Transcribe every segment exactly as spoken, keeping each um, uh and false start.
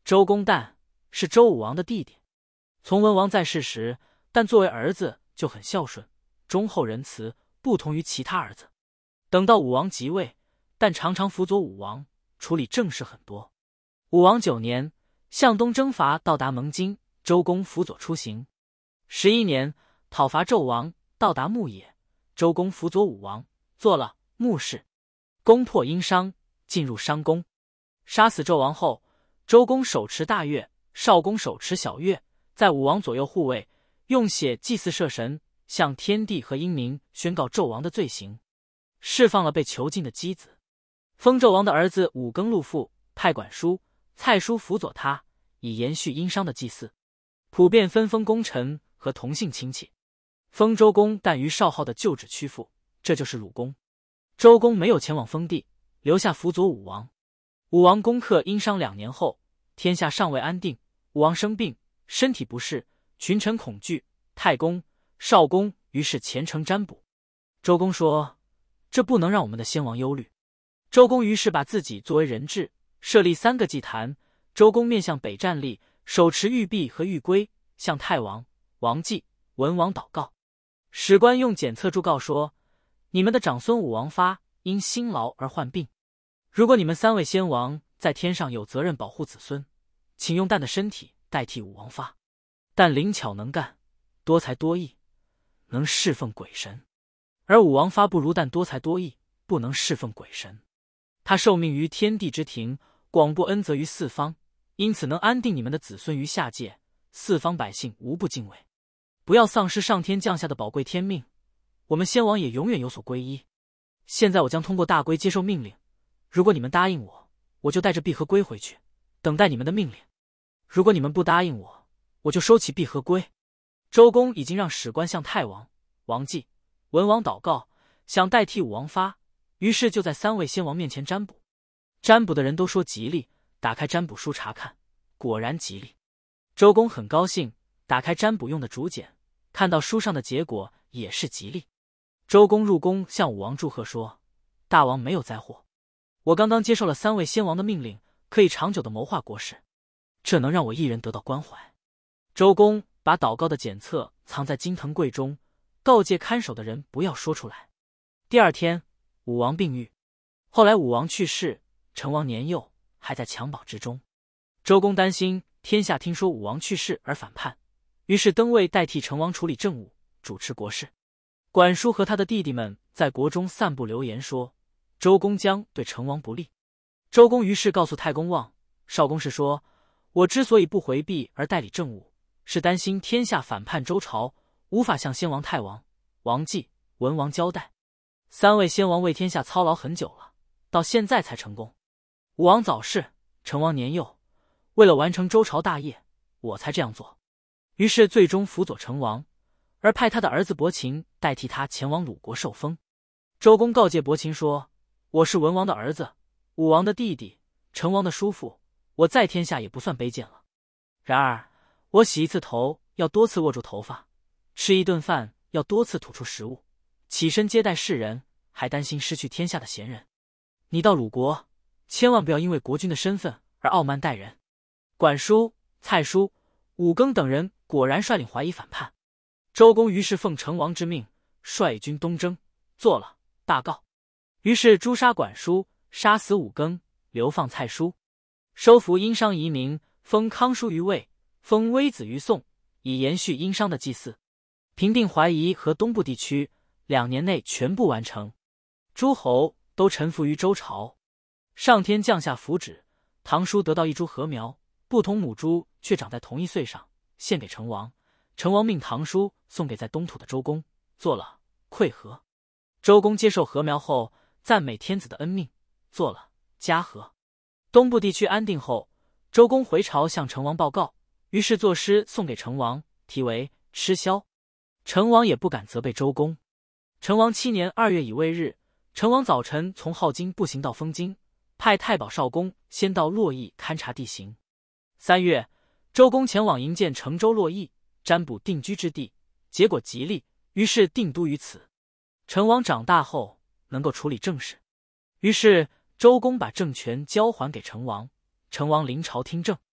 周公旦是周武王的弟弟。从文王在世时，但作为儿子就很孝顺、忠厚仁慈，不同于其他儿子。等到武王即位，但常常辅佐武王，处理政事很多。武王九年，向东征伐到达蒙津，周公辅佐出行。十一年，讨伐纣王，到达牧野，周公辅佐武王，做了牧士。攻破殷商，进入商宫。杀死纣王后，周公手持大钺，少公手持小钺，在武王左右护卫，用血祭祀社神，向天地和英明宣告纣王的罪行，释放了被囚禁的箕子。封纣王的儿子武庚禄父，派管叔、蔡叔辅佐他，以延续殷商的祭祀。普遍分封功臣和同姓亲戚。封周公但于少昊的旧址屈服，这就是鲁公。周公没有前往封地，留下辅佐武王。武王攻克殷商两年后，天下尚未安定，武王生病，身体不适，群臣恐惧，太公、少公于是虔诚占卜。周公说：“这不能让我们的先王忧虑。”周公于是把自己作为人质，设立三个祭坛。周公面向北站立，手持玉璧和玉圭，向太王、王祭、文王祷告。史官用检测注告说：“你们的长孙武王发因辛劳而患病，如果你们三位先王在天上有责任保护子孙，请用旦的身体代替武王发。旦灵巧能干，多才多艺，能侍奉鬼神，而武王发不如旦多才多艺，不能侍奉鬼神。他受命于天地之庭，广布恩泽于四方，因此能安定你们的子孙于下界，四方百姓无不敬畏。不要丧失上天降下的宝贵天命，我们先王也永远有所归依。现在我将通过大圭接受命令，如果你们答应我，我就带着璧和圭回去，等待你们的命令；如果你们不答应我，我就收起璧和圭。”周公已经让史官向太王、王祭、文王祷告，想代替武王发，于是就在三位先王面前占卜。占卜的人都说吉利，打开占卜书查看，果然吉利。周公很高兴，打开占卜用的竹简，看到书上的结果也是吉利。周公入宫向武王祝贺说：“大王没有灾祸，我刚刚接受了三位先王的命令，可以长久的谋划国事，这能让我一人得到关怀。”周公把祷告的检测藏在金藤柜中，告诫看守的人不要说出来。第二天，武王病愈。后来武王去世，成王年幼，还在襁褓之中。周公担心天下听说武王去世而反叛，于是登位代替成王处理政务，主持国事。管叔和他的弟弟们在国中散布流言说，周公将对成王不利。周公于是告诉太公望、少公氏说：“我之所以不回避而代理政务，是担心天下反叛周朝，无法向先王太王、王祭、文王交代。三位先王为天下操劳很久了，到现在才成功。武王早逝，成王年幼，为了完成周朝大业，我才这样做。”于是最终辅佐成王，而派他的儿子伯禽代替他前往鲁国受封。周公告诫伯禽说：“我是文王的儿子，武王的弟弟，成王的叔父，我在天下也不算卑贱了。然而我洗一次头要多次握住头发，吃一顿饭要多次吐出食物，起身接待世人，还担心失去天下的贤人。你到鲁国，千万不要因为国君的身份而傲慢待人。”管叔、蔡叔、武庚等人果然率领怀疑反叛。周公于是奉成王之命，率军东征，做了大告。于是诛杀管叔，杀死武庚，流放蔡叔，收服殷商遗民，封康叔于魏，封微子于宋，以延续殷商的祭祀。平定淮夷和东部地区，两年内全部完成。诸侯都臣服于周朝。上天降下福祉，唐叔得到一株禾苗，不同母株却长在同一穗上，献给成王。成王命唐叔送给在东土的周公，做了馈禾。周公接受禾苗后，赞美天子的恩命，做了嘉禾。东部地区安定后，周公回朝向成王报告，于是作诗送给成王，题为《吃萧》。成王也不敢责备周公。成王七年二月乙未日，成王早晨从镐京步行到封京，派太保少公先到洛邑勘察地形。三月，周公前往营建成周洛邑，占卜定居之地，结果吉利，于是定都于此。成王长大后能够处理政事，于是周公把政权交还给成王，成王临朝听政。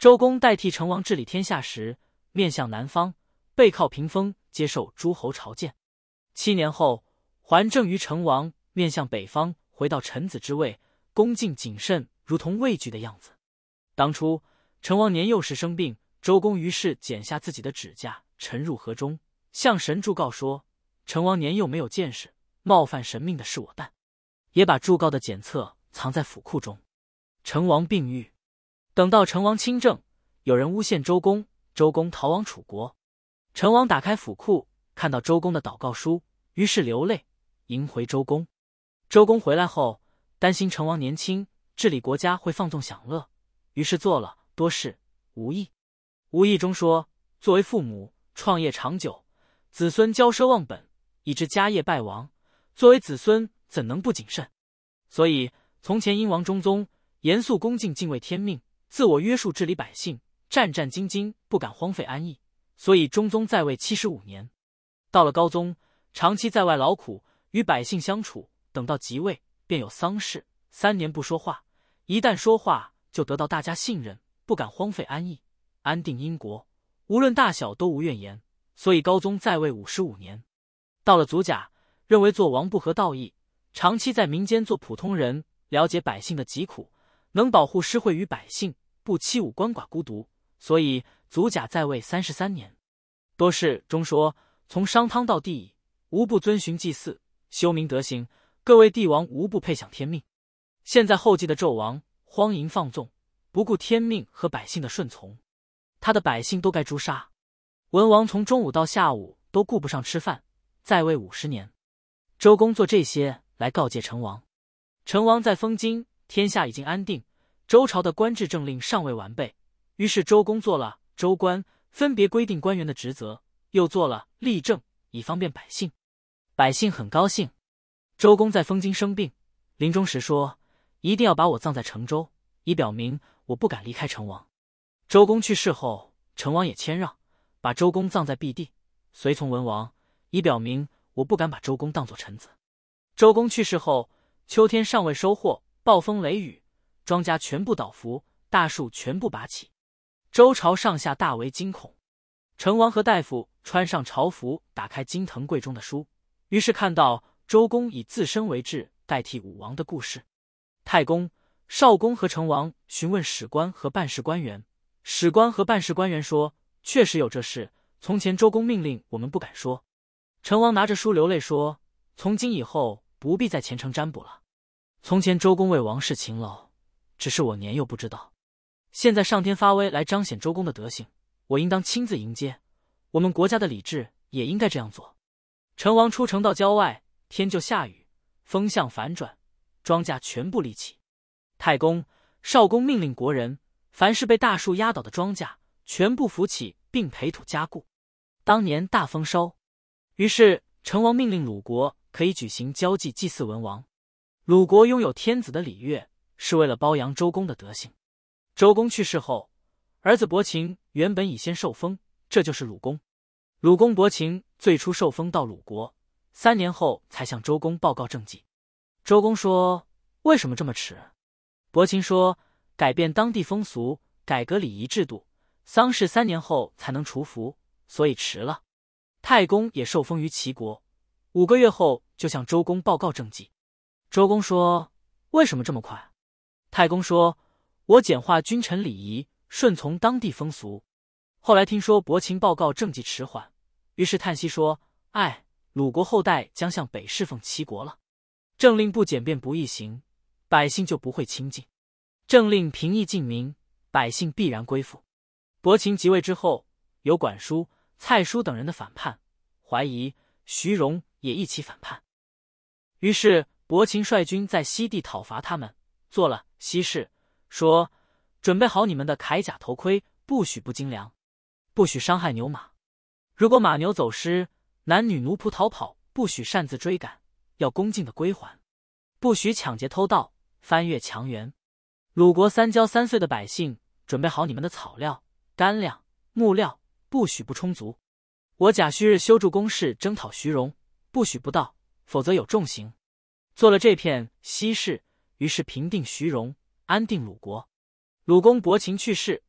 周公代替成王治理天下时，面向南方，背靠屏风，接受诸侯朝见。七年后，还政于成王，面向北方，回到臣子之位，恭敬谨慎，如同畏惧的样子。当初成王年幼时生病，周公于是剪下自己的指甲，沉入河中，向神祝告说：成王年幼没有见识，冒犯神命的是我诞，也把祝告的检册藏在府库中。成王病愈，等到成王亲政，有人诬陷周公，周公逃往楚国。成王打开府库，看到周公的祷告书，于是流泪迎回周公。周公回来后，担心成王年轻，治理国家会放纵享乐，于是做了多事无益。无益中说：作为父母，创业长久，子孙骄奢忘本，以致家业败亡。作为子孙，怎能不谨慎？所以从前殷王中宗严肃恭敬，敬畏天命，自我约束治理百姓，战战兢兢，不敢荒废安逸。所以中宗在位七十五年。到了高宗，长期在外劳苦，与百姓相处，等到即位，便有丧事，三年不说话，一旦说话，就得到大家信任，不敢荒废安逸，安定殷国，无论大小都无怨言。所以高宗在位五十五年。到了祖甲，认为做王不合道义，长期在民间做普通人，了解百姓的疾苦，能保护施惠于百姓，不欺侮鳏寡孤独，所以祖甲在位三十三年。多事中说：从商汤到帝乙，无不遵循祭祀，修明德行，各位帝王无不配享天命。现在后继的纣王荒淫放纵，不顾天命和百姓的顺从，他的百姓都该诛杀。文王从中午到下午都顾不上吃饭，在位五十年。周公做这些来告诫成王。成王在封京，天下已经安定，周朝的官制政令尚未完备，于是周公做了周官，分别规定官员的职责，又做了例政，以方便百姓。百姓很高兴。周公在封京生病，临终时说：一定要把我葬在成周，以表明我不敢离开成王。周公去世后，成王也谦让，把周公葬在避地，随从文王，以表明我不敢把周公当作臣子。周公去世后，秋天尚未收获，暴风雷雨，庄稼全部倒伏，大树全部拔起，周朝上下大为惊恐。成王和大夫穿上朝服，打开金腾柜中的书，于是看到周公以自身为质代替武王的故事。太公、少公和成王询问史官和办事官员，史官和办事官员说：确实有这事，从前周公命令我们不敢说。成王拿着书流泪说：从今以后不必再虔诚占卜了。从前周公为王室勤劳，只是我年幼不知道，现在上天发威来彰显周公的德行，我应当亲自迎接，我们国家的礼制也应该这样做。成王出城到郊外，天就下雨，风向反转，庄稼全部立起。太公、少公命令国人，凡是被大树压倒的庄稼全部扶起，并培土加固。当年大丰收。于是成王命令鲁国可以举行交际祭祀文王。鲁国拥有天子的礼乐，是为了褒扬周公的德行。周公去世后，儿子伯禽原本已先受封，这就是鲁公。鲁公伯禽最初受封到鲁国，三年后才向周公报告政绩。周公说：为什么这么迟？伯禽说：改变当地风俗，改革礼仪制度，丧事三年后才能除服，所以迟了。太公也受封于齐国，五个月后就向周公报告政绩。周公说：为什么这么快？太公说：我简化君臣礼仪，顺从当地风俗。后来听说伯禽报告政绩迟缓，于是叹息说：唉，鲁国后代将向北侍奉齐国了。政令不简便不易行，百姓就不会亲近；政令平易近民，百姓必然归附。伯禽即位之后，有管叔、蔡叔等人的反叛，怀疑、徐荣也一起反叛。于是伯禽率军在西地讨伐他们，做了西事，说：准备好你们的铠甲头盔，不许不精良，不许伤害牛马。如果马牛走失，男女奴仆逃跑，不许擅自追赶，要恭敬的归还，不许抢劫偷盗，翻越墙垣。鲁国三郊三岁的百姓，准备好你们的草料、干粮、木料，不许不充足。我甲戌日修筑工事，征讨徐荣，不许不到，否则有重刑。做了这片西事，于是平定徐荣，安定鲁国。鲁公伯禽去世，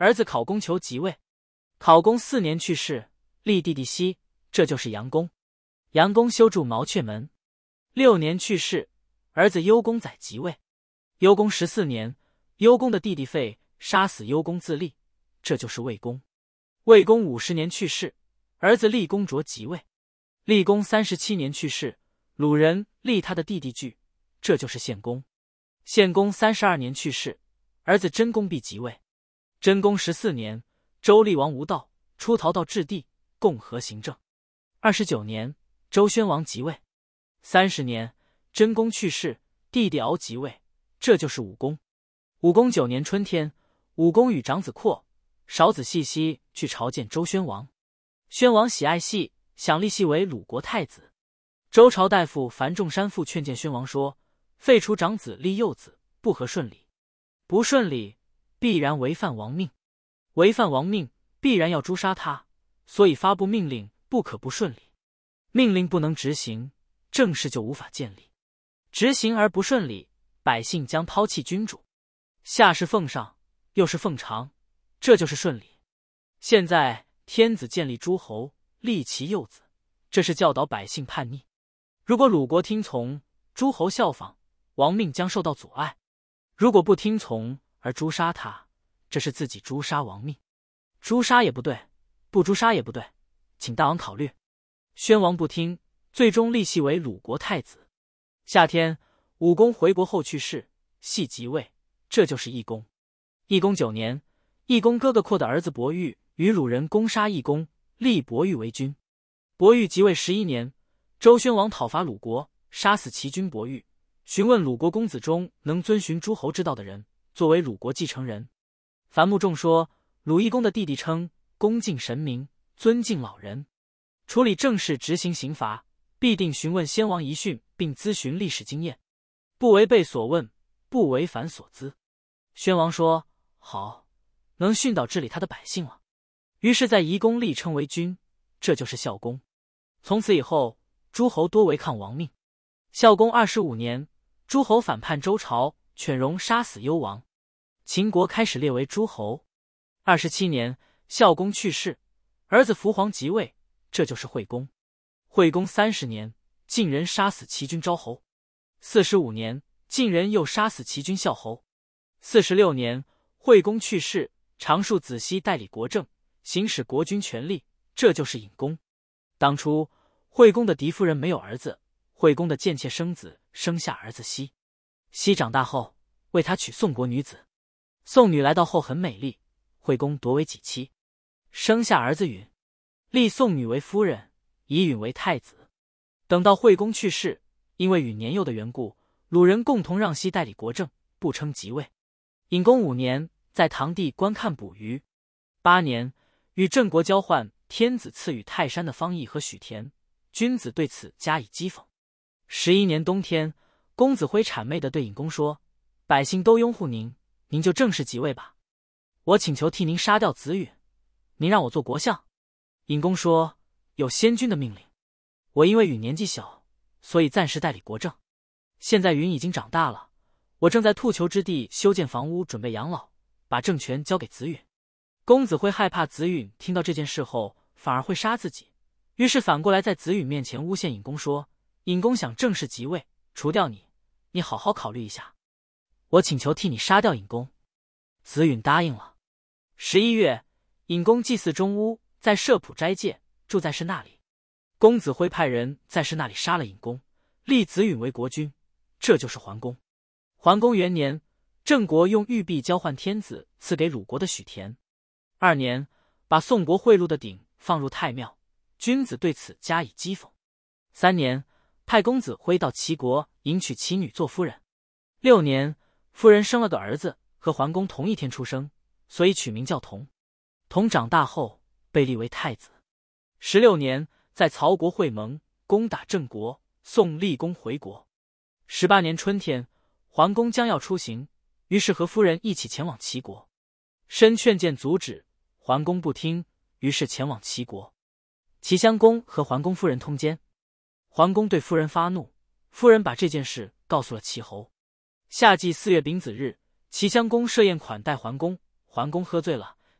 儿子考公求即位。考公四年去世，立弟弟熙，这就是杨公。杨公修筑毛阙门。六年去世，儿子幽公载即位。幽公十四年，幽公的弟弟费杀死幽公自立，这就是魏公。魏公五十年去世，儿子厉公卓即位。厉公三十七年去世，鲁人立他的弟弟据，这就是献公。献公三十二年去世，儿子真公必即位。真公十四年，周厉王无道，出逃到置地，共和行政。二十九年，周宣王即位。三十年，真公去世，弟弟敖即位，这就是武公。武公九年春天，武公与长子括、少子细西去朝见周宣王。宣王喜爱细，想立细为鲁国太子。周朝大夫樊仲山父劝谏宣王说：废除长子立幼子，不合顺理，不顺理必然违犯王命，违犯王命必然要诛杀他，所以发布命令，不可不顺理。命令不能执行，政事就无法建立。执行而不顺理，百姓将抛弃君主，下是奉上，又是奉常，这就是顺理。现在天子建立诸侯，立其幼子，这是教导百姓叛逆。如果鲁国听从，诸侯效仿，王命将受到阻碍；如果不听从而诛杀他，这是自己诛杀王命。诛杀也不对，不诛杀也不对，请大王考虑。宣王不听，最终立系为鲁国太子。夏天，武公回国后去世，系即位，这就是义公。义公九年，义公哥哥括的儿子伯玉与鲁人攻杀义公，立伯玉为君。伯玉即位十一年，周宣王讨伐鲁国，杀死齐君伯玉，询问鲁国公子中能遵循诸侯之道的人，作为鲁国继承人。樊穆仲说，鲁义公的弟弟称恭敬神明，尊敬老人，处理政事执行刑罚，必定询问先王遗训，并咨询历史经验，不违背所问，不违反所资。宣王说好，能训导治理他的百姓了。于是在夷公立称为君，这就是孝公。从此以后，诸侯多违抗王命。孝公二十五年，诸侯反叛周朝，犬戎杀死幽王，秦国开始列为诸侯。二十七年，孝公去世，儿子伏黄即位，这就是惠公。惠公三十年，晋人杀死齐君昭侯。四十五年，晋人又杀死齐君孝侯。四十六年，惠公去世，长庶子熙代理国政，行使国君权力，这就是尹公。当初惠公的嫡夫人没有儿子，惠公的贱妾生子，生下儿子熙。熙长大后，为他娶宋国女子。宋女来到后很美丽，惠公夺为己妻，生下儿子允，立宋女为夫人，以允为太子。等到惠公去世，因为允年幼的缘故，鲁人共同让熙代理国政，不称即位。尹公五年，在唐地观看捕鱼。八年，与郑国交换天子赐予泰山的方邑和许田，君子对此加以讥讽。十一年冬天，公子辉谄媚地对尹公说：百姓都拥护您，您就正式即位吧。我请求替您杀掉子允，您让我做国相。尹公说：有先君的命令，我因为允年纪小，所以暂时代理国政。现在允已经长大了，我正在兔裘之地修建房屋，准备养老，把政权交给子允。公子辉害怕子允听到这件事后反而会杀自己，于是反过来在子允面前诬陷尹公说：尹公想正式即位，除掉你，你好好考虑一下。我请求替你杀掉尹公。子允答应了。十一月，尹公祭祀中屋，在社圃斋戒，住在是那里。公子辉派人在是那里杀了尹公，立子允为国君，这就是桓公。桓公元年，郑国用玉璧交换天子赐给鲁国的许田。二年，把宋国贿赂的鼎放入太庙，君子对此加以讥讽。三年，派公子辉到齐国迎娶其女做夫人。六年，夫人生了个儿子，和桓公同一天出生，所以取名叫同。同长大后被立为太子。十六年，在曹国会盟，攻打郑国，送厉公回国。十八年春天，桓公将要出行，于是和夫人一起前往齐国。申劝谏阻止，桓公不听，于是前往齐国。齐襄公和桓公夫人通奸，桓公对夫人发怒，夫人把这件事告诉了齐侯。夏季四月丙子日，齐襄公设宴款待桓公，桓公喝醉了，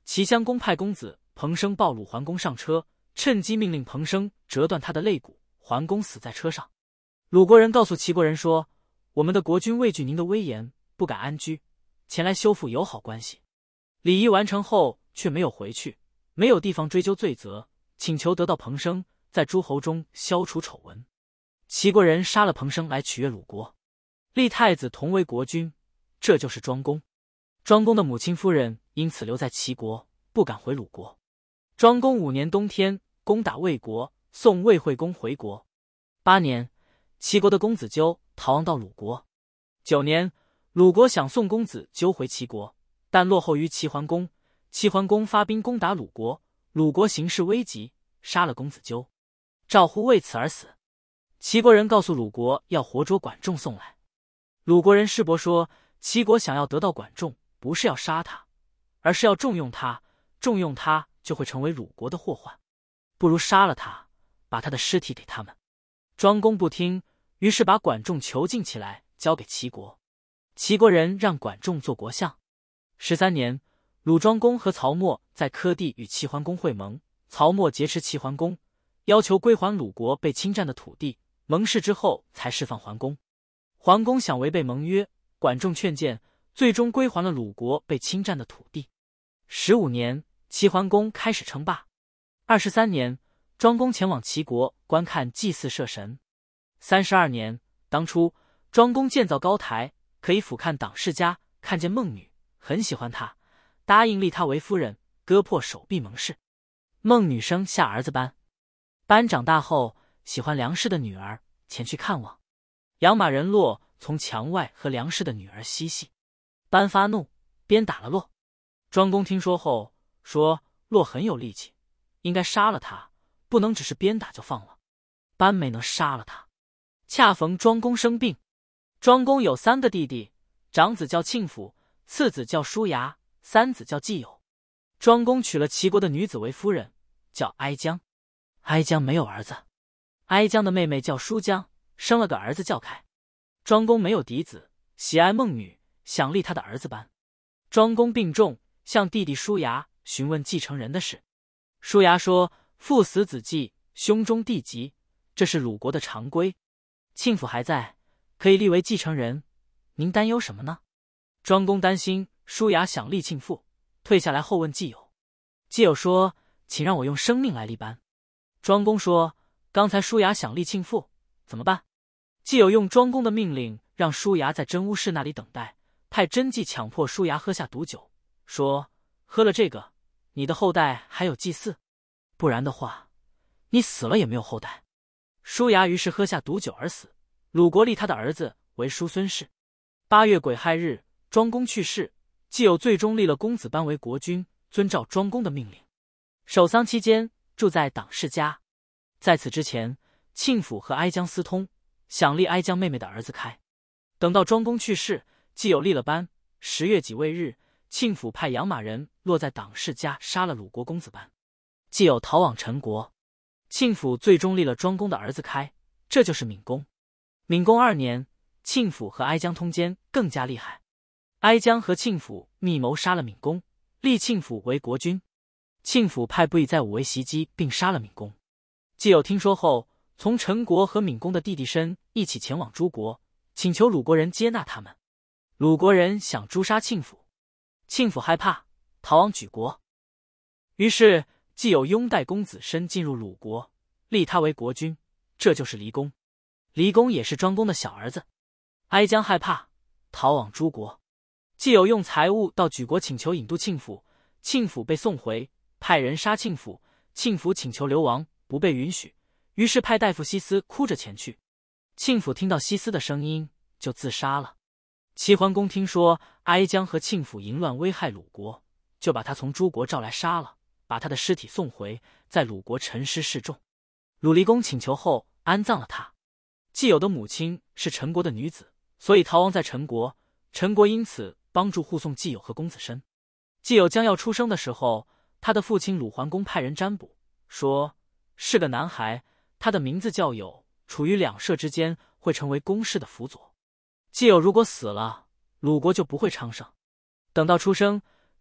齐襄公派公子彭生抱鲁桓公上车，趁机命令彭生折断他的肋骨，桓公死在车上。鲁国人告诉齐国人说：“我们的国君畏惧您的威严，不敢安居，前来修复友好关系。”礼仪完成后却没有回去，没有地方追究罪责，请求得到彭生，在诸侯中消除丑闻。齐国人杀了彭生来取悦鲁国，立太子同为国君，这就是庄公。庄公的母亲夫人因此留在齐国，不敢回鲁国。庄公五年冬天，攻打魏国，送魏惠公回国。八年，齐国的公子纠逃亡到鲁国。九年，鲁国想送公子纠回齐国，但落后于齐桓公。齐桓公发兵攻打鲁国，鲁国形势危急，杀了公子纠。赵乎为此而死。齐国人告诉鲁国要活捉管仲送来。鲁国人师伯说，齐国想要得到管仲，不是要杀他，而是要重用他，重用他就会成为鲁国的祸患，不如杀了他，把他的尸体给他们。庄公不听，于是把管仲囚禁起来，交给齐国。齐国人让管仲做国相。十三年，鲁庄公和曹沫在柯地与齐桓公会盟，曹沫劫持齐桓公，要求归还鲁国被侵占的土地。盟誓之后才释放桓公。桓公想违背盟约，管仲劝谏，最终归还了鲁国被侵占的土地。十五年，齐桓公开始称霸。二十三年，庄公前往齐国观看祭祀社神。三十二年，当初庄公建造高台，可以俯瞰党世家，看见孟女，很喜欢她，答应立她为夫人，割破手臂盟誓。孟女生下儿子班，班长大后喜欢梁氏的女儿，前去看望。养马人骆从墙外和梁氏的女儿嬉戏，班发怒，鞭打了骆。庄公听说后说，骆很有力气，应该杀了他，不能只是鞭打就放了。班没能杀了他。恰逢庄公生病，庄公有三个弟弟，长子叫庆府，次子叫叔牙，三子叫季友。庄公娶了齐国的女子为夫人，叫哀姜。哀姜没有儿子，哀姜的妹妹叫叔姜，生了个儿子叫开。庄公没有嫡子，喜爱孟女，想立他的儿子班。庄公病重，向弟弟叔牙询问继承人的事。叔牙说：“父死子继，兄终弟及，这是鲁国的常规。庆府还在，可以立为继承人，您担忧什么呢？”庄公担心叔牙想立庆父，退下来后问季友。季友说：“请让我用生命来立班。”庄公说：“刚才叔牙想立庆父，怎么办？”季友用庄公的命令，让叔牙在真巫室那里等待，派真纪强迫叔牙喝下毒酒，说：“喝了这个，你的后代还有祭祀；不然的话，你死了也没有后代。”叔牙于是喝下毒酒而死。鲁国立他的儿子为叔孙氏。八月癸亥日，庄公去世，季友最终立了公子班为国君，遵照庄公的命令。守丧期间，住在党世家。在此之前，庆府和哀姜私通，想立哀姜妹妹的儿子开。等到庄公去世，季友立了班。十月己未日，庆府派养马人落在党世家，杀了鲁国公子班。季友逃往陈国。庆府最终立了庄公的儿子开，这就是闵公。闵公二年，庆府和哀姜通奸，更加厉害。哀姜和庆府密谋杀了闵公，立庆府为国君。庆府派部役在武围袭击，并杀了闵公。季友听说后，从陈国和闵公的弟弟申一起前往诸国，请求鲁国人接纳他们。鲁国人想诛杀庆府，庆府害怕，逃往莒国。于是季友拥戴公子申进入鲁国，立他为国君，这就是离公。离公也是庄公的小儿子。哀姜害怕，逃往诸国。季友用财物到莒国请求引渡庆府，庆府被送回，派人杀庆府。庆府请求流亡，不被允许，于是派大夫西斯哭着前去。庆府听到西斯的声音，就自杀了。齐桓公听说哀姜和庆府淫乱危害鲁国，就把他从诸国召来杀了，把他的尸体送回，在鲁国陈尸示众。鲁离公请求后安葬了他。季友的母亲是陈国的女子，所以逃亡在陈国，陈国因此帮助护送季友和公子申。季友将要出生的时候，他的父亲鲁桓公派人占卜，说是个男孩，他的名字叫友，处于两舍之间，会成为公室的辅佐。季友如果死了，鲁国就不会昌盛。等到出生，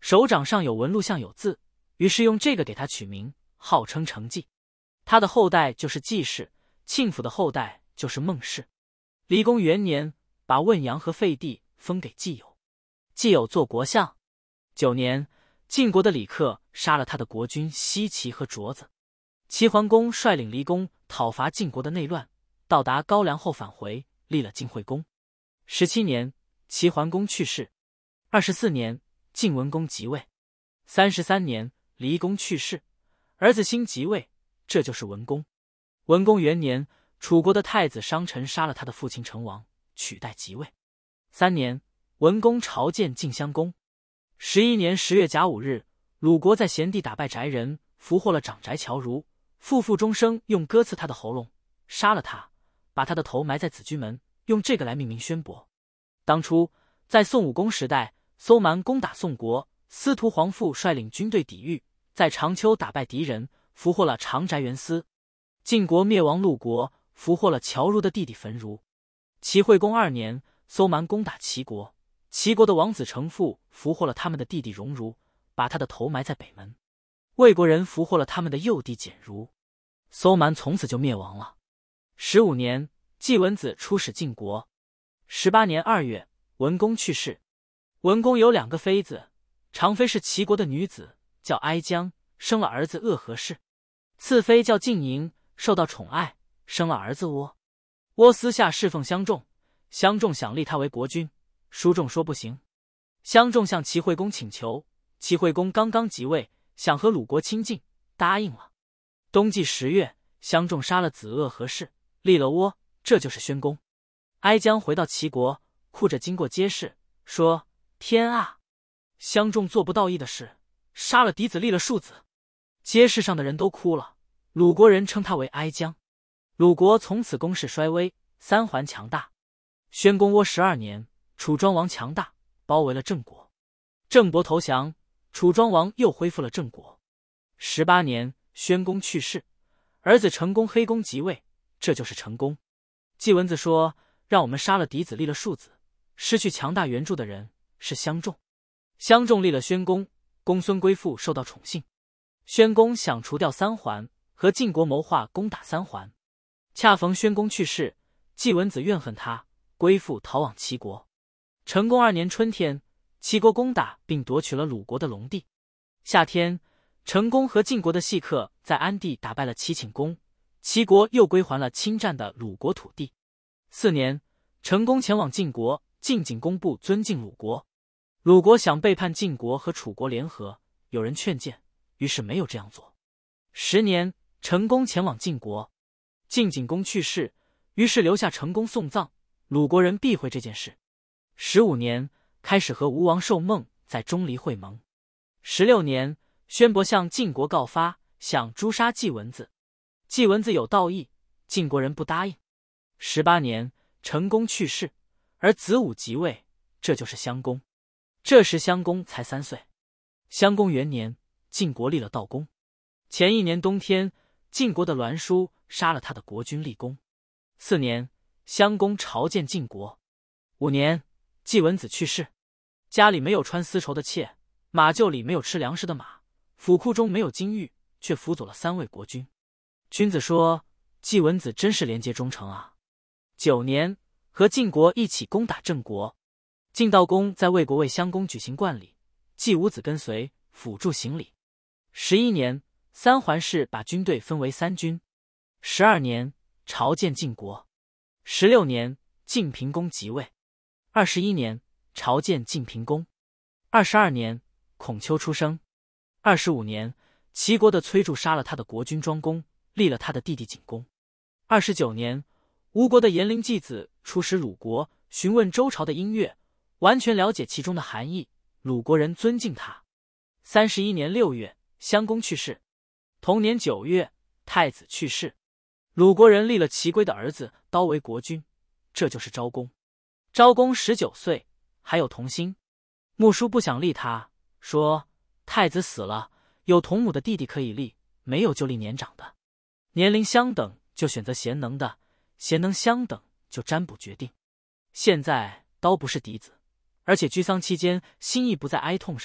手掌上有纹路像有字，于是用这个给他取名，号称成纪。他的后代就是季氏，庆府的后代就是孟氏。离公元年，把汶阳和废帝封给季友，季友做国相。九年，晋国的李克杀了他的国君西齐和卓子。齐桓公率领离公讨伐晋国的内乱，到达高梁后返回，立了晋惠公。十七年，齐桓公去世。二十四年，晋文公即位。三十三年，离公去世，儿子辛即位，这就是文公。文公元年，楚国的太子商臣杀了他的父亲成王，取代即位。三年，文公朝见晋襄公。十一年十月甲午日，鲁国在咸地打败翟人，俘获了长翟乔如，父父终生用戈刺他的喉咙，杀了他，把他的头埋在紫居门，用这个来命名宣伯。当初在宋武公时代，邹蛮攻打宋国，司徒皇父率领军队抵御，在长丘打败敌人，俘获了长翟元司。晋国灭亡陆国，俘获了乔如的弟弟焚如。齐惠公二年，邹蛮攻打齐国，齐国的王子成父俘获了他们的弟弟荣如，把他的头埋在北门。魏国人俘获了他们的幼弟简如，邹蛮从此就灭亡了。十五年，季文子出使晋国。十八年二月，文公去世。文公有两个妃子，长妃是齐国的女子，叫哀姜，生了儿子鄂和氏；次妃叫晋宁，受到宠爱，生了儿子窝。窝私下侍奉襄仲，襄仲想立他为国君，叔仲说不行。襄仲向齐惠公请求，齐惠公刚刚即位，想和鲁国亲近，答应了。冬季十月，襄仲杀了子鄂和氏，立了窝，这就是宣公。哀姜回到齐国，哭着经过街市，说：天啊，襄仲做不道义的事，杀了嫡子，立了庶子。街市上的人都哭了，鲁国人称他为哀姜。鲁国从此攻势衰微，三桓强大。宣公窝十二年，楚庄王强大，包围了郑国。郑伯投降，楚庄王又恢复了郑国。十八年，宣公去世，儿子成公黑公即位，这就是成公。季文子说：让我们杀了嫡子，立了庶子，失去强大援助的人是襄仲。襄仲立了宣公，公孙归父受到宠幸。宣公想除掉三桓，和晋国谋划攻打三桓。恰逢宣公去世，季文子怨恨他，归父逃往齐国。成公二年春天，齐国攻打并夺取了鲁国的龙地。夏天，成公和晋国的细客在安地打败了齐顷公，齐国又归还了侵占的鲁国土地。四年，成公前往晋国，晋景公不尊敬鲁国。鲁国想背叛晋国和楚国联合，有人劝谏，于是没有这样做。十年，成公前往晋国，晋景公去世，于是留下成公送葬，鲁国人避讳这件事。十五年，开始和吴王寿梦在钟离会盟。十六年，宣伯向晋国告发，想诛杀季文子。季文子有道义，晋国人不答应。十八年，成公去世，而子武即位，这就是襄公。这时襄公才三岁。襄公元年，晋国立了悼公。前一年冬天，晋国的栾书杀了他的国君厉公。四年，襄公朝见晋国。五年，季文子去世，家里没有穿丝绸的妾，马厩里没有吃粮食的马，府库中没有金玉，却辅佐了三位国君。君子说，季文子真是廉洁忠诚啊。九年，和晋国一起攻打郑国。晋悼公在魏国为襄公举行冠礼，季武子跟随辅助行礼。十一年，三桓氏把军队分为三军。十二年，朝见晋国。十六年，晋平公即位。二十一年，朝见晋平公。二十二年，孔丘出生。二十五年，齐国的崔杼杀了他的国君庄公，立了他的弟弟景公。二十九年，吴国的颜陵季子出使鲁国，询问周朝的音乐，完全了解其中的含义，鲁国人尊敬他。三十一年六月，襄公去世。同年九月，太子去世，鲁国人立了齐归的儿子刀为国君，这就是昭公。昭公十九岁，还有童心。穆叔不想立他，说太子死了，有同母的弟弟可以立，没有就立年长的，年龄相等就选择贤能的，贤能相等就占卜决定。现在刀不是嫡子，而且居丧期间心意不在哀痛上，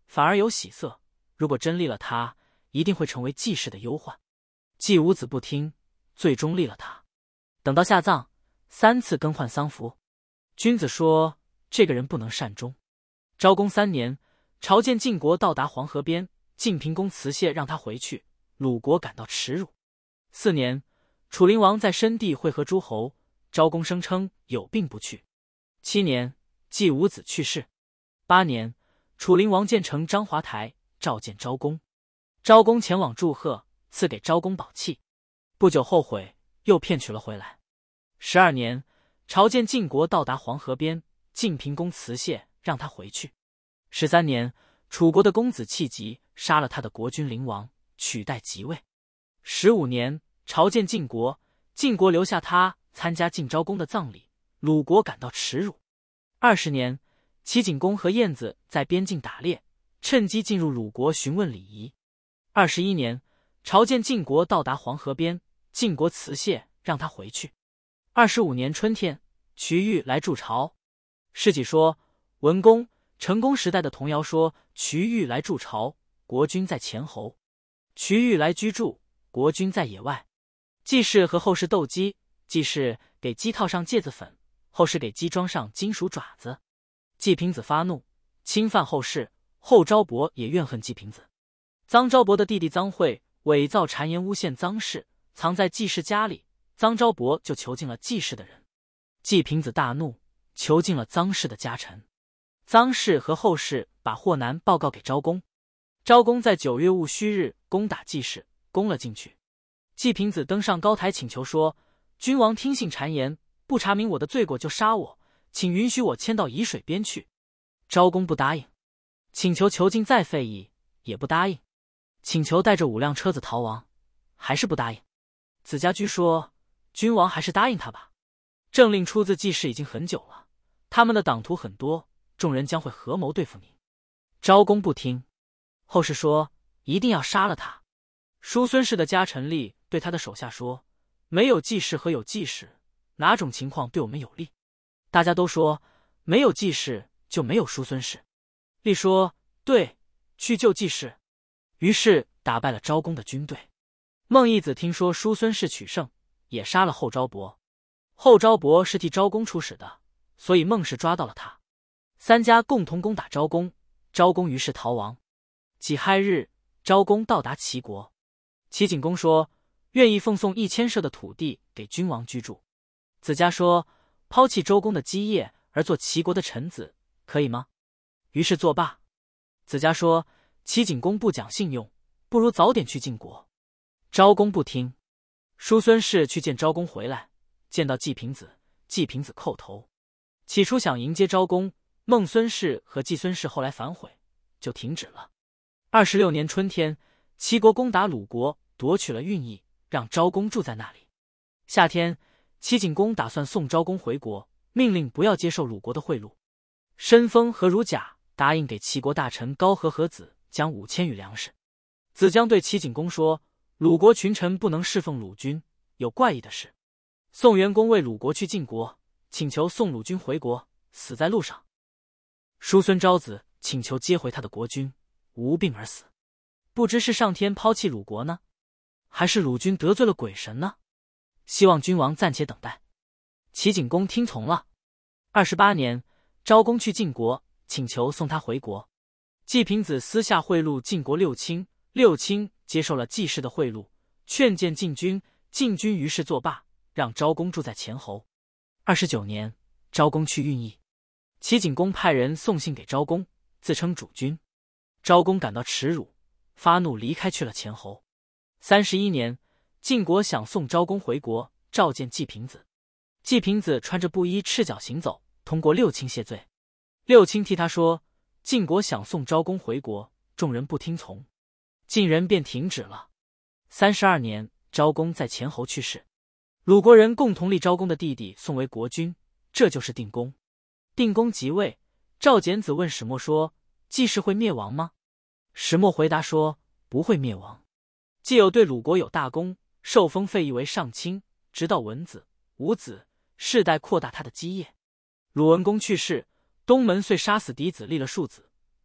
反而有喜色。如果真立了他，一定会成为季氏的忧患。季武子不听，最终立了他。等到下葬，三次更换丧服。君子说这个人不能善终。昭公三年，朝见晋国到达黄河边，晋平公辞谢让他回去，鲁国感到耻辱。四年，楚灵王在申地会合诸侯，昭公声称有病不去。七年，季武子去世。八年，楚灵王建成章华台，召见昭公。昭公前往祝贺，赐给昭公宝器。不久后悔，又骗取了回来。十二年，朝见晋国到达黄河边，晋平公辞谢让他回去。十三年，楚国的公子弃疾，杀了他的国君灵王，取代即位。十五年，朝见晋国，晋国留下他参加晋昭公的葬礼，鲁国感到耻辱。二十年，齐景公和晏子在边境打猎，趁机进入鲁国询问礼仪。二十一年，朝见晋国到达黄河边，晋国辞谢让他回去。二十五年春天，瞿玉来筑巢。世纪说，文公、成公时代的童谣说，瞿玉来筑巢，国君在前侯；瞿玉来居住，国君在野外。季氏和后氏斗鸡，季氏给鸡套上芥子粉，后氏给鸡装上金属爪子。季平子发怒，侵犯后氏，后昭伯也怨恨季平子。臧昭伯的弟弟臧惠伪造谗言诬陷臧氏，藏在季氏家里，臧昭伯就囚禁了季氏的人。季平子大怒，囚禁了臧氏的家臣。臧氏和后氏把祸难报告给昭公。昭公在九月戊戌日攻打季氏，攻了进去。季平子登上高台请求说，君王听信谗言，不查明我的罪过就杀我，请允许我迁到沂水边去。昭公不答应，请求囚禁再费役，也不答应，请求带着五辆车子逃亡，还是不答应。子家居说，君王还是答应他吧。政令出自季氏已经很久了，他们的党徒很多，众人将会合谋对付您。昭公不听，后世说一定要杀了他。叔孙氏的家臣立对他的手下说，没有季氏和有季氏，哪种情况对我们有利？大家都说没有季氏就没有叔孙氏。立说对，去救季氏。于是打败了昭公的军队。孟义子听说叔孙氏取胜，也杀了后昭伯。后昭伯是替昭公出使的，所以孟氏抓到了他。三家共同攻打昭公，昭公于是逃亡。己亥日，昭公到达齐国。齐景公说，愿意奉送一千舍的土地给君王居住。子家说，抛弃周公的基业而做齐国的臣子，可以吗？于是作罢。子家说，齐景公不讲信用，不如早点去晋国。昭公不听。叔孙氏去见昭公回来，见到季平子，季平子叩头。起初想迎接昭公，孟孙氏和季孙氏后来反悔，就停止了。二十六年春天，齐国攻打鲁国，夺取了运邑，让昭公住在那里。夏天，齐景公打算送昭公回国，命令不要接受鲁国的贿赂。申封和如甲答应给齐国大臣高和和子将五千余粮食。子将对齐景公说，鲁国群臣不能侍奉鲁君，有怪异的事。宋元公为鲁国去晋国，请求送鲁君回国，死在路上。叔孙昭子请求接回他的国君，无病而死。不知是上天抛弃鲁国呢，还是鲁君得罪了鬼神呢？希望君王暂且等待。齐景公听从了。二十八年，昭公去晋国，请求送他回国。季平子私下贿赂晋国六卿，六卿接受了季氏的贿赂，劝谏晋君，晋君于是作罢，让昭公住在前侯。二十九年，昭公去运邑，齐景公派人送信给昭公，自称主君。昭公感到耻辱，发怒离开去了前侯。三十一年，晋国想送昭公回国，召见季平子。季平子穿着布衣赤脚行走，通过六卿谢罪。六卿替他说，晋国想送昭公回国，众人不听从，晋人便停止了。三十二年，昭公在前侯去世，鲁国人共同立昭公的弟弟宋为国君，这就是定公。定公即位，赵简子问始末说，季氏会灭亡吗？始末回答说，不会灭亡。既有对鲁国有大功，受封废邑为上卿，直到文子、武子，世代扩大他的基业。鲁文公去世，东门遂杀死嫡子，立了庶子。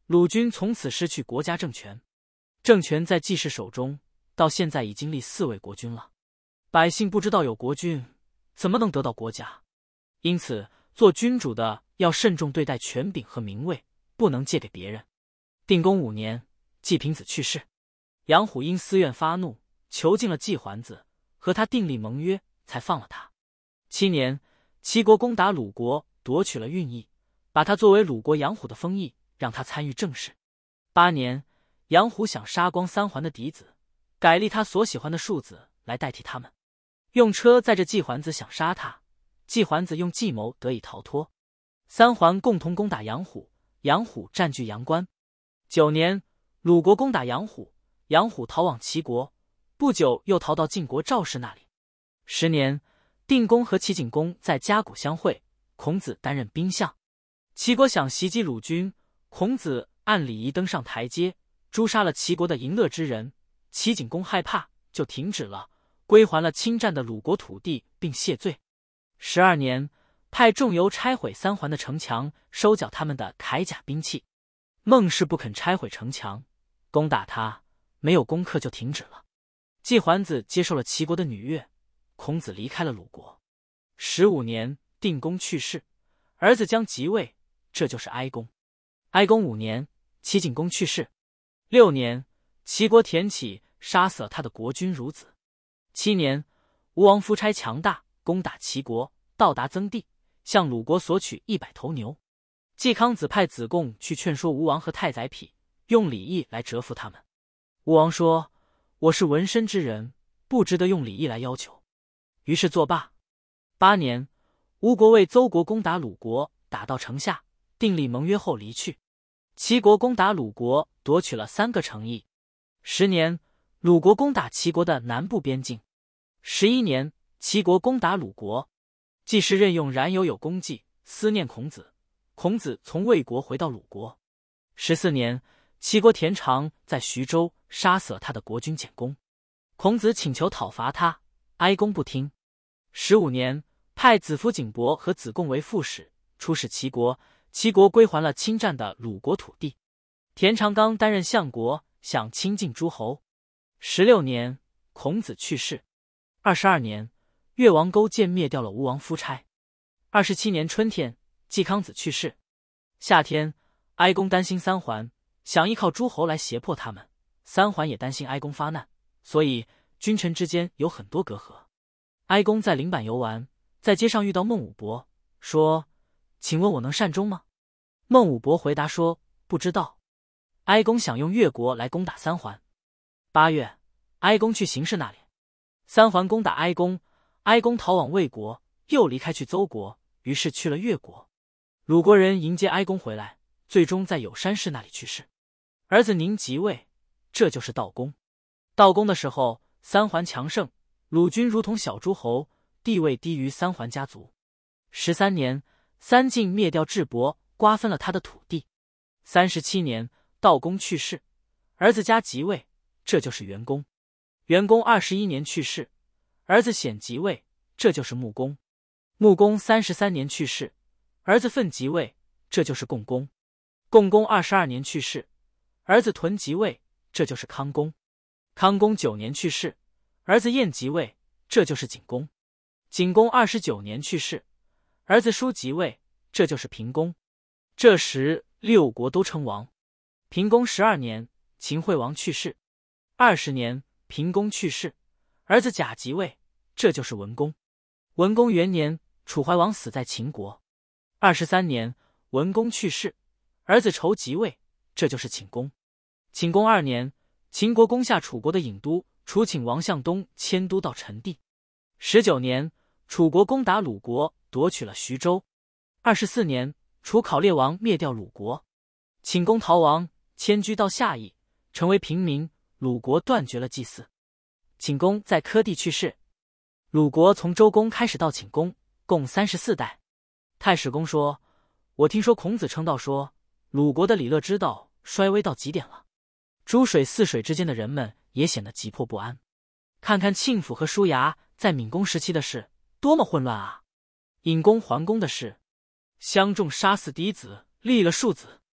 鲁军从此失去国家政权，政权在季氏手中，到现在已经立四位国君了。百姓不知道有国君，怎么能得到国家？因此，做君主的要慎重对待权柄和名位，不能借给别人。定公五年，季平子去世，杨虎因私怨发怒，囚禁了季桓子，和他订立盟约，才放了他。七年，齐国攻打鲁国，夺取了运邑，把他作为鲁国杨虎的封邑，让他参与政事。八年，杨虎想杀光三桓的嫡子，改立他所喜欢的庶子来代替他们，用车载着季桓子想杀他，季桓子用计谋得以逃脱。三桓共同攻打杨虎，杨虎占据阳关。九年，鲁国攻打杨虎，杨虎逃往齐国，不久又逃到晋国赵氏那里。十年，定公和齐景公在嘉谷相会，孔子担任兵相。齐国想袭击鲁军，孔子按礼仪登上台阶，诛杀了齐国的淫乐之人。齐景公害怕，就停止了，归还了侵占的鲁国土地，并谢罪。十二年，派仲由拆毁三桓的城墙，收缴他们的铠甲兵器。孟氏不肯拆毁城墙，攻打他，没有攻克就停止了。季桓子接受了齐国的女乐，孔子离开了鲁国。十五年，定公去世，儿子将即位，这就是哀公。哀公五年，齐景公去世。六年，齐国田启杀死了他的国君孺子。七年，吴王夫差强大，攻打齐国，到达曾地，向鲁国索取一百头牛。季康子派子贡去劝说吴王和太宰匹，用礼义来折服他们。吴王说：“我是纹身之人，不值得用礼义来要求。”于是作罢。八年，吴国为邹国攻打鲁国，打到城下，订立盟约后离去。齐国攻打鲁国，夺取了三个城邑。十年，鲁国攻打齐国的南部边境。十一年，齐国攻打鲁国。季氏任用冉有有功绩，思念孔子，孔子从魏国回到鲁国。十四年，齐国田常在徐州杀死了他的国君简公，孔子请求讨伐他，哀公不听。十五年，派子夫景伯和子贡为副使，出使齐国，齐国归还了侵占的鲁国土地。田常刚担任相国，想亲近诸侯。十六年，孔子去世。二十二年，越王勾践灭掉了吴王夫差。二十七年春天，季康子去世。夏天，哀公担心三桓，想依靠诸侯来胁迫他们，三桓也担心哀公发难，所以君臣之间有很多隔阂。哀公在陵坂游玩，在街上遇到孟武伯，说：“请问我能善终吗？”孟武伯回答说：“不知道。”哀公想用越国来攻打三桓。八月，哀公去形势那里，三桓攻打哀公，哀公逃往魏国，又离开去邹国，于是去了越国。鲁国人迎接哀公回来，最终在有山氏那里去世。儿子宁即位，这就是悼公。悼公的时候，三桓强盛，鲁军如同小诸侯，地位低于三桓家族。十三年，三晋灭掉智伯，瓜分了他的土地。三十七年，悼公去世，儿子嘉即位，这就是元公。元公二十一年去世，儿子显即位，这就是穆公。穆公三十三年去世，儿子奋即位，这就是共公。共公二十二年去世，儿子屯即位，这就是康公。康公九年去世，儿子晏即位，这就是景公。景公二十九年去世，儿子叔即位，这就是平公。这时六国都称王。平公十二年，秦惠王去世。二十年，平公去世，儿子甲即位，这就是文公。文公元年，楚怀王死在秦国。二十三年，文公去世，儿子仇即位，这就是顷公。顷公二年，秦国攻下楚国的郢都，楚顷王向东迁都到陈地。十九年，楚国攻打鲁国，夺取了徐州。二十四年，楚考烈王灭掉鲁国，顷公逃亡，迁居到夏邑，成为平民，鲁国断绝了祭祀。顷公在柯地去世。鲁国从周公开始到顷公，共三十四代。太史公说：“我听说孔子称道说，鲁国的礼乐之道衰微到极点了。诸水泗水之间的人们也显得急迫不安。看看庆府和叔牙在闵公时期的事，多么混乱啊！尹公、桓公的事，相仲杀死嫡子，立了庶子。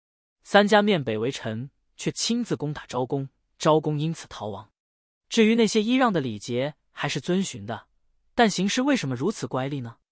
三家面北为臣，却亲自攻打昭公，昭公因此逃亡。至于那些揖让的礼节，还是遵循的，但形势为什么如此乖戾呢？